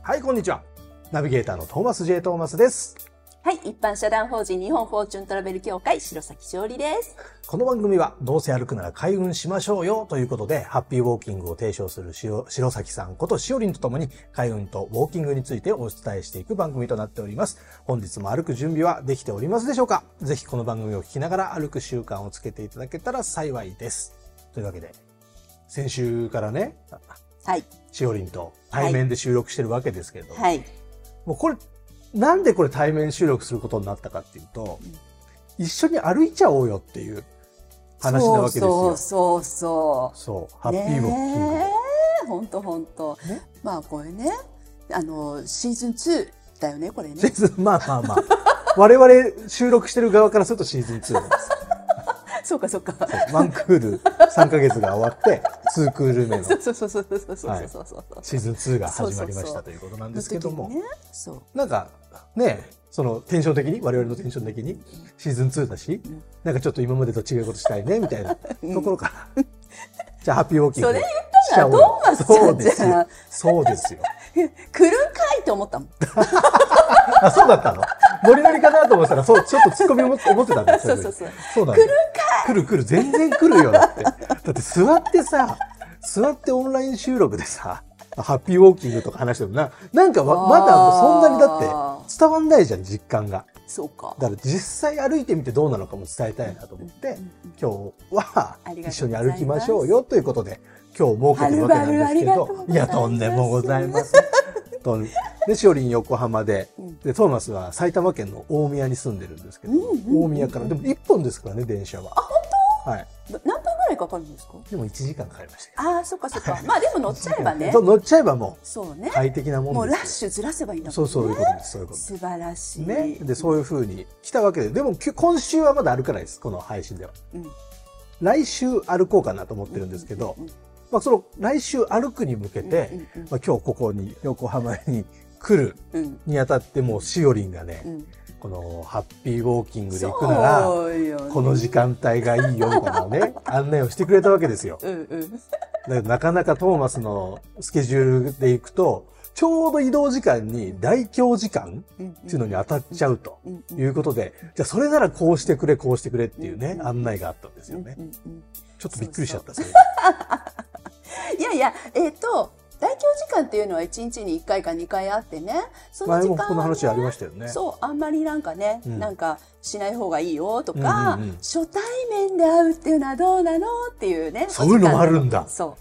はい、こんにちは。ナビゲーターのトーマス J. トーマスです。 はい、一般社団法人日本フォーチュントラベル協会白崎しおりです。 この番組はどうせ歩くなら開運しましょうよということで、ハッピーウォーキングを提唱する白崎さんことしおりんとともに開運とウォーキングについてお伝えしていく番組となっております。本日も歩く準備はできておりますでしょうか？ぜひこの番組を聞きながら歩く習慣をつけていただけたら幸いです。というわけで、先週からね、 はい。 しおりんと対面で収録してるわけですけれども、 はい。 もうこれ、なんでこれ対面収録することになったかっていうと、一緒に歩いちゃおうよっていう話なわけですよ。 そう。 そう、ハッピーウォーキングで。 ほんと。まあこれね、シーズン2だよね、これね。 シーズン、まあ。我々収録してる側からするとシーズン2なんです。 そうか。 ワンクール3ヶ月が終わって、2クール目の。 そう。 シーズン2が始まりましたということなんですけども。なんか、ね、そのテンション的に、我々のテンション的に、シーズン2だし、なんかちょっと今までと違うことしたいね、みたいなところから。じゃあ、ハッピーウォーキング。 それ言ったら、トーマスちゃんじゃん。 そうですよ。 来るんかいって思ったもん。 あ、そうだったの？ノリノリかなと思ったら、そう、ちょっとツッコミ思ってたんですよ。そうなんだ。 来るんかい。 来る。全然来るよ、だって。だって座ってオンライン収録でさ、ハッピーウォーキングとか話してもなんかまだそんなにだって伝わんないじゃん、実感が。 そうか。 だから実際歩いてみてどうなのかも伝えたいなと思って、今日は一緒に歩きましょうよということで、今日設けてるわけなんですけど、いや、とんでもございません。で、しおりん横浜で、トーマスは埼玉県の大宮に住んでるんですけど、大宮から、でも1本ですからね、電車は。 あ、本当？ はい。 何分ぐらいかかるんですか？ でも1時間かかりました。 ああ、そっか。まあでも乗っちゃえばね。 乗っちゃえばもう、 そうね。 快適なもんです。 もうラッシュずらせばいいんだもんね。 そういうことです、そういうことです。 素晴らしい。 ね。で、そういう風に来たわけで、でも今週はまだ歩かないです、この配信では。来週歩こうかなと思ってるんですけど、まあその来週歩くに向けて、まあ今日ここに横浜に来るにあたってもうしおりんがね、このハッピーウォーキングで行くなら、この時間帯がいいよみたいなね、案内をしてくれたわけですよ。だけどなかなかトーマスのスケジュールで行くと、ちょうど移動時間に大凶時間っていうのに当たっちゃうということで、じゃあそれならこうしてくれっていうね、案内があったんですよね。ちょっとびっくりしちゃった。 いや、大凶時間っていうのは1日に1回か2回あってね、その時間はね、前もこの話ありましたよね。 そう、あんまりなんかね、なんかしない方がいいよとか、初対面で会うっていうのはどうなのっていうね。 そういうのもあるんだ。 そう。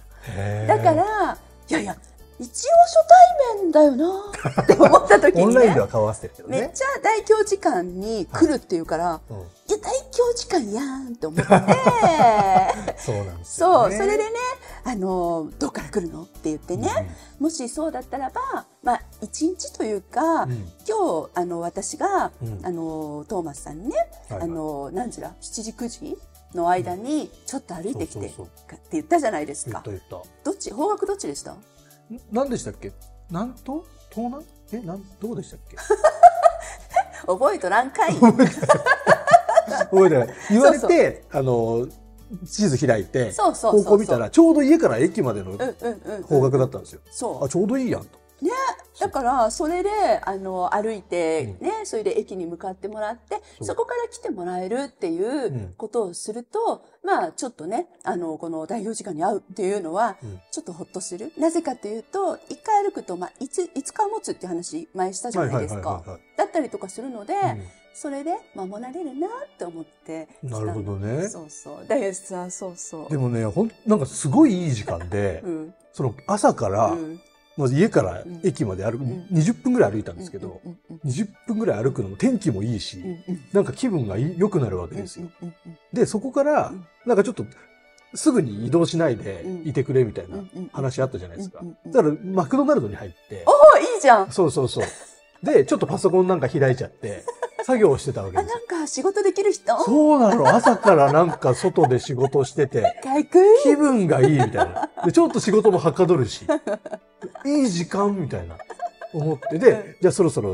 だから、いや、一応初対面だよなって思った時に、ね、 オンラインでは顔合わせてるけどね。 めっちゃ大凶時間に来るっていうから、いや、大凶時間やんって思って。 そうなんですよね。 そう、それでね、どっから来るのって言ってね、もしそうだったらば、まあ、1日というか、今日、私が、トーマスさんにね、何時だ ?7 時、9時の間に、ちょっと歩いてきて、って言ったじゃないですか。 言った。 どっち方角どっちでした？ 何でしたっけ？南東？東南？どうでしたっけ？ 覚えとらんかい。 覚えてない。言われて、地図開いて、方向見たら、ちょうど家から駅までの方角だったんですよ。あ、ちょうどいいやんと。 ね。だから、それで、歩いて、ね、それで駅に向かってもらって、そこから来てもらえるっていうことをすると、まあ、ちょっとね、この代表時間に会うっていうのは、ちょっとほっとする。なぜかというと、一回歩くと、まあ、5日持つって話、前したじゃないですか。だったりとかするので、それで守られるなって思って。 なるほどね。 そう。だけどさ、そう。 でもね、なんかすごいいい時間で、その朝から、まず家から駅まで歩く、20分ぐらい歩いたんですけど、20分ぐらい歩くのも天気もいいし、なんか気分が良くなるわけですよ。で、そこから、なんかちょっと、すぐに移動しないでいてくれみたいな話あったじゃないですか。だから、マクドナルドに入って。 おー、いいじゃん。 そう。で、ちょっとパソコンなんか開いちゃって、作業をしてたわけです。 なんか仕事できる人？ そうなの。朝からなんか外で仕事してて、気分がいいみたいな。で、ちょっと仕事もはかどるし、いい時間みたいな思って、で、じゃあそろそろ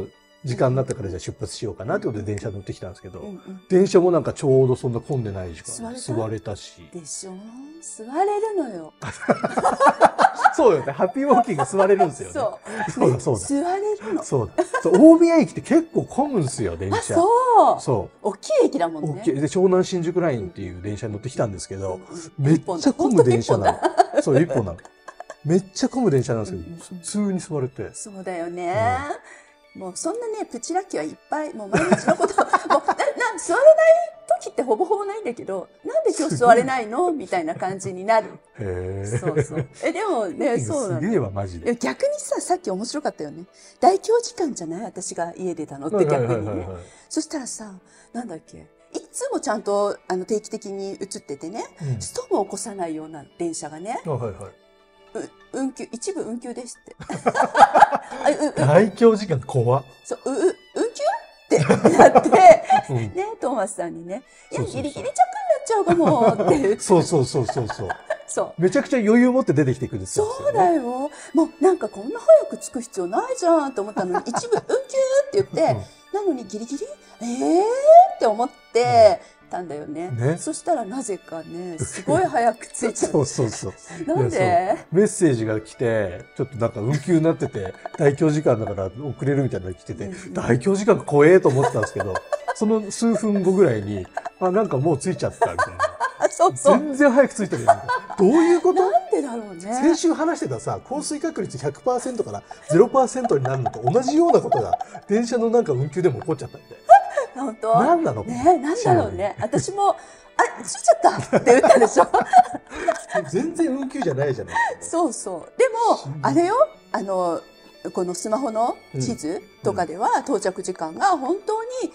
時間になったからじゃあ出発しようかなってことで電車乗ってきたんですけど、電車もなんかちょうどそんな混んでない時間座れたし。 でしょ、座れるのよ。 そうよね。ハッピーウォーキング座れるんですよね。そうだそうだ。 座れるの。 そうだ。大宮駅って結構混むんですよ、電車。 そう。大きい駅だもんね。 大きい。で、湘南新宿ラインっていう電車に乗ってきたんですけど、めっちゃ混む電車なの。そう、一本なの。めっちゃ混む電車なんですけど、普通に座れて。 そうだよね。もうそんなね、プチラッキーはいっぱい、もう毎日のこと、もう、座れない時ってほぼほぼないんだけど、なんで今日座れないのみたいな感じになる。 へえ。 そうそう。でもね、そうなの。 すげえわ、マジで。 逆にさっき面白かったよね。大凶時間じゃない私が家出たのって逆にね。そしたらさ、なんだっけ。いつもちゃんと定期的に映っててね、ストも起こさないような電車がね、運休、一部運休ですって。 大凶時間怖っ。 そう、運休ってなって、ね、トーマスさんにね、いや、ギリギリ着になっちゃうかもって言って。 そう。そう。めちゃくちゃ余裕持って出てきてくるんですよ。 そうだよ。もうなんかこんな早く着く必要ないじゃんと思ったのに、一部運休って言って、なのにギリギリって思ってたんだよね。そしたらなぜかね、すごい早く着いちゃう。 そう。 なんでメッセージが来て、ちょっとなんか運休になってて、大凶時間だから遅れるみたいなのが来てて、大凶時間怖えと思ってたんですけど、その数分後ぐらいに、なんかもう着いちゃったみたいな。 そう。 全然早く着いてるよ。どういうこと？ なんでだろうね。 先週話してたさ、降水確率 100% から 0% になるのと同じようなことが、電車のなんか運休でも起こっちゃったんで。 本当？ 何なの？ ね、なんだろうね。私も、着いちゃったって言ったでしょ。 全然運休じゃないじゃない。 そう。でも、あれよ、このスマホの地図とかでは到着時間が本当に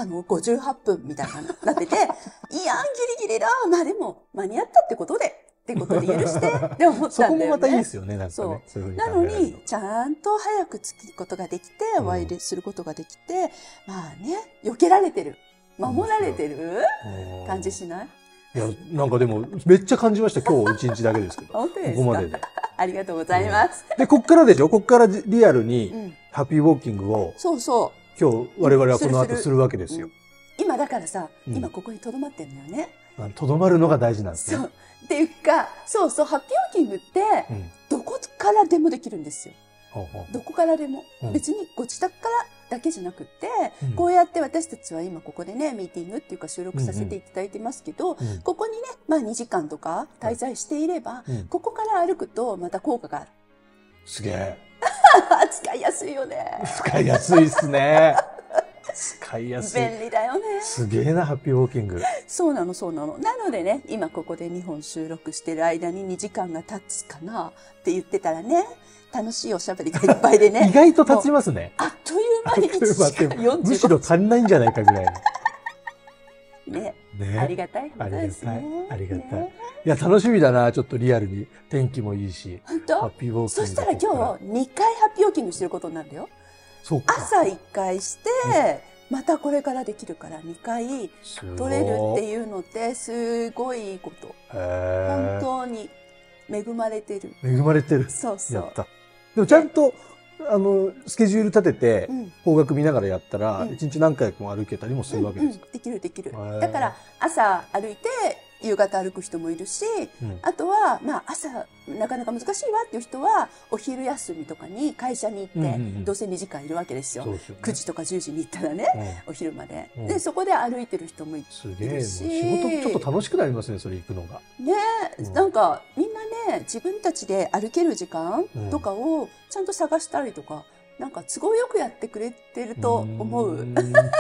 58分みたいななってて、いやギリギリだ。まあでも間に合ったってことで許してって思ったんだよね。 そこもまたいいですよね、なんかね。 そう。なのに、ちゃんと早く着くことができて、お会いすることができて、まあね、避けられてる。守られてる感じしない？ いや、なんかでも、めっちゃ感じました。今日一日だけですけど。 本当ですか？ ここまでで。 ありがとうございます。 で、こっからでしょ？こっからリアルに、ハッピーウォーキングを、今日我々はこの後するわけですよ。 今だからさ、今ここに留まってるのよね。 留まるのが大事なんですね。 そう。っていうか、そう、ハッピーウォーキングって、どこからでもできるんですよ。どこからでも。別にご自宅からだけじゃなくって、こうやって私たちは今ここでね、ミーティングっていうか収録させていただいてますけど、ここにね、まあ2時間とか滞在していれば、ここから歩くとまた効果がある。 すげえ。 使いやすいよね。 使いやすいっすね。使いやすい。 便利だよね。 すげえな、ハッピーウォーキング。 そうなの。なのでね、今ここで2本収録してる間に2時間が経つかなって言ってたらね、楽しいおしゃべりがいっぱいでね。 意外と経ちますね。 あっという間に1時間45分。 むしろ足んないんじゃないかぐらいの。 ね。ありがたいことですね。 ありがたい。いや、楽しみだな、ちょっとリアルに。天気もいいし。 本当？ ハッピーウォーキング。 そしたら今日2回ハッピーウォーキングしてることになるんだよ。 そうか。 朝1回して、またこれからできるから2回取れるっていうのってすごいいいこと。本当に恵まれてる。 恵まれてる。 そう。 やった。でもちゃんと、スケジュール立てて、方角見ながらやったら、一日何回も歩けたりもするわけですか？ できる。だから、朝歩いて、夕方歩く人もいるし、あとは、まあ、朝、なかなか難しいわっていう人は、お昼休みとかに会社に行って、どうせ2時間いるわけですよ。9時とか10時に行ったらね、お昼まで。で、そこで歩いてる人もいるし。 すげえ、仕事ちょっと楽しくなりますね、それ行くのが。 ね、なんか、みんなね、自分たちで歩ける時間とかをちゃんと探したりとか、なんか都合よくやってくれてると思う。だ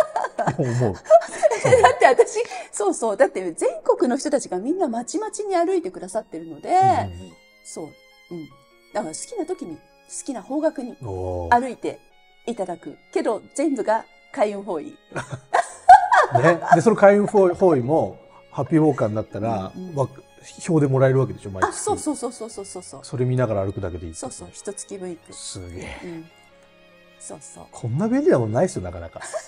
って私、だって全国の人たちがみんなまちまちに歩いてくださってるので、だから好きな時に、好きな方角に歩いていただく。けど、全部が開運方位。ね。 で、その開運方位も、ハッピーウォーカーになったら、表でもらえるわけでしょ、毎月。 そう。 それ見ながら歩くだけでいい。 そう。一月分行く。 すげえ。 そう。 こんな便利なもんないですよ、なかなか。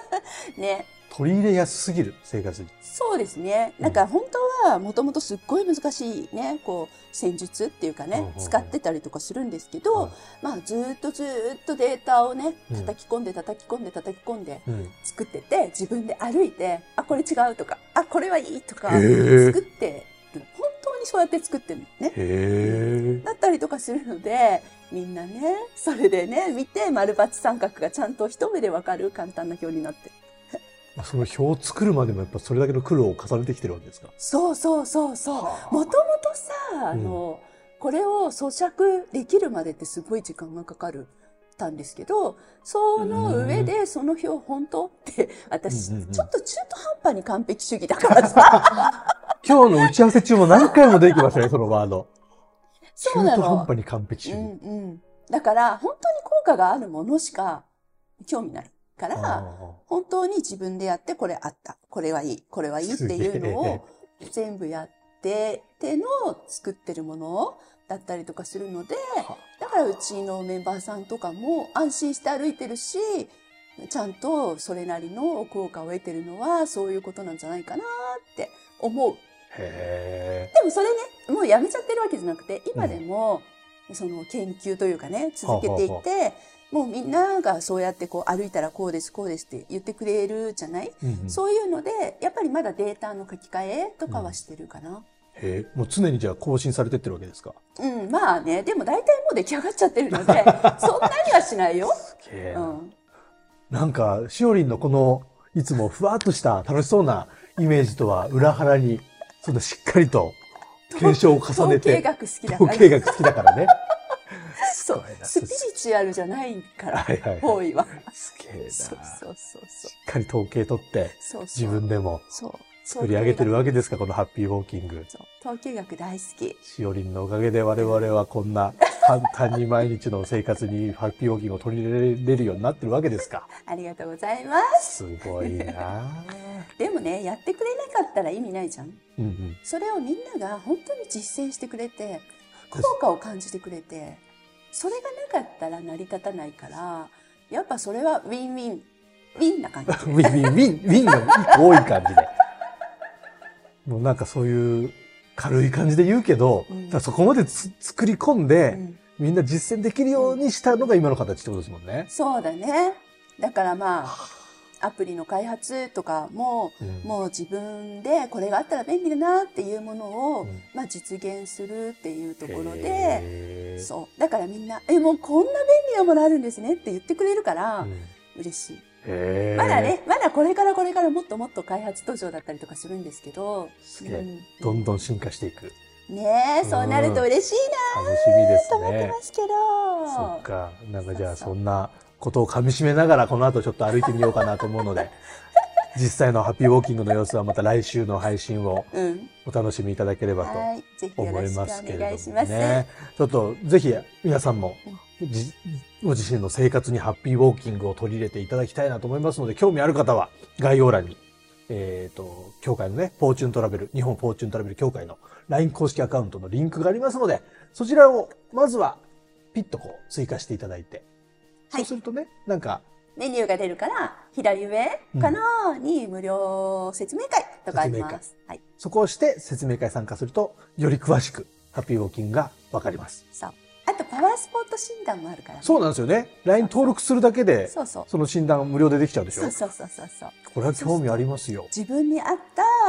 ね。 取り入れやすすぎる生活に。 そうですね。なんか本当はもともとすっごい難しいね、こう戦術っていうかね、使ってたりとかするんですけど、まあずっとデータをね、叩き込んで作ってて、自分で歩いて、あ、これ違うとか、あ、これはいいとか、作ってる。本当にそうやって作ってるのね。だったりとかするので、みんなね、それでね、見て、丸×三角がちゃんと一目でわかる簡単な表になってる。 その表を作るまでもやっぱそれだけの苦労を重ねてきてるわけですか？ そう。もともとさ、これを咀嚼できるまでってすごい時間がかかるたんですけど、その上でその表本当って私、ちょっと中途半端に完璧主義だからさ。 今日の打ち合わせ中も何回も出てきましたね、そのワード。 そうなの。 中途半端に完璧主義。 だから本当に効果があるものしか興味ないから、本当に自分でやってこれあった、これはいい、これはいいっていうのを全部やっての作ってるものだったりとかするので、だからうちのメンバーさんとかも安心して歩いてるし、ちゃんとそれなりの効果を得てるのはそういうことなんじゃないかなって思う。でもそれね、もうやめちゃってるわけじゃなくて、今でもその研究というかね、続けていて、もうみんながそうやってこう歩いたらこうですって言ってくれるじゃない、そういうので、やっぱりまだデータの書き換えとかはしてるかな。 もう常にじゃあ更新されてってるわけですか？ まあね、でも大体もう出来上がっちゃってるので、そんなにはしないよ。 すげえな。なんか、しおりんのこの、いつもふわっとした楽しそうなイメージとは裏腹に、そのしっかりと検証を重ねて。 統計学好きだから。 統計学好きだからね。 そう。スピリチュアルじゃないから、方位は。 すげえな。 そう。 しっかり統計取って、自分でも作り上げてるわけですか、このハッピーウォーキング。 統計学大好き。 しおりんのおかげで我々はこんな簡単に毎日の生活にハッピーウォーキングを取り入れれるようになってるわけですか。 ありがとうございます。 すごいな。 でもね、やってくれなかったら意味ないじゃん。それをみんなが本当に実践してくれて、効果を感じてくれて、それがなかったら成り立たないから、やっぱそれはウィンウィン、ウィンな感じ。ウィンが多い感じで。もうなんかそういう軽い感じで言うけど、そこまで作り込んで、みんな実践できるようにしたのが今の形ってことですもんね。 そうだね。だからまあ、アプリの開発とかも、もう自分でこれがあったら便利だなっていうものを、まあ実現するっていうところで、そう。だからみんな、もうこんな便利なものあるんですねって言ってくれるから、嬉しい。まだこれからもっともっと開発途上だったりとかするんですけど、 どんどん進化していく。 ねえ、そうなると嬉しいな楽しみですね。 と思ってますけど。 そっか。なんかじゃあそんなことを噛み締めながらこの後ちょっと歩いてみようかなと思うので、実際のハッピーウォーキングの様子はまた来週の配信をお楽しみいただければと思いますけれどもね。ちょっとぜひ皆さんもご自身の生活にハッピーウォーキングを取り入れていただきたいなと思いますので、興味ある方は概要欄に協会のね、フォーチュントラベル、日本フォーチュントラベル協会の LINE 公式アカウントのリンクがありますので、そちらをまずはピッとこう追加していただいて、そうするとね、なんかメニューが出るから、左上かなに無料説明会とかあります。 そこをして説明会参加すると、より詳しくハッピーウォーキングがわかります。 そう。あとパワースポット診断もあるからね。 そうなんですよね。LINE 登録するだけで、その診断無料でできちゃうでしょ。 そう。 これは興味ありますよ。 自分に合った、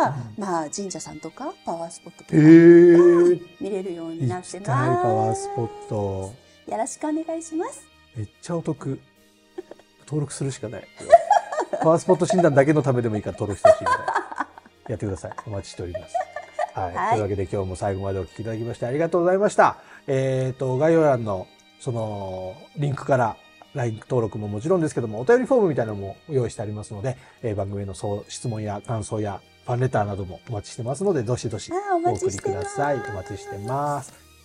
まあ神社さんとかパワースポットとか見れるようになってます。 パワースポット。 よろしくお願いします。 めっちゃお得。登録するしかない。パワースポット診断だけのためでもいいから登録してほしいみたいな。やってください。お待ちしております。はい。というわけで今日も最後までお聞きいただきましてありがとうございました。概要欄のそのリンクから LINE 登録ももちろんですけども、お便りフォームみたいなのも用意してありますので、番組への質問や感想やファンレターなどもお待ちしてますので、どしどしお送りください。お待ちしてます。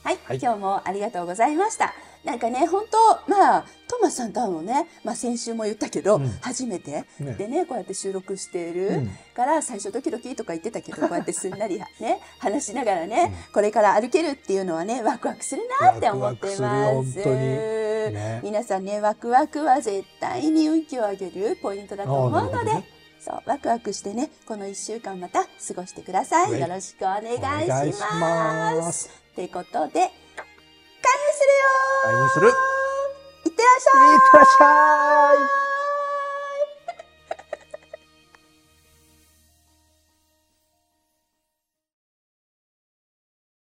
はい、今日もありがとうございました。なんかね、本当トーマスさんと会うのね、先週も言ったけど、初めてでね、こうやって収録しているから、最初ドキドキとか言ってたけど、こうやってすんなりね、話しながらね、これから歩けるっていうのはね、ワクワクするなって思ってます。皆さんね、ワクワクは絶対に運気を上げるポイントだと思うので、そう、ワクワクしてね、この1週間また過ごしてください。よろしくお願いします。ってことで、開運するよー。 開運する。 いってらっしゃい。 いってらっしゃい。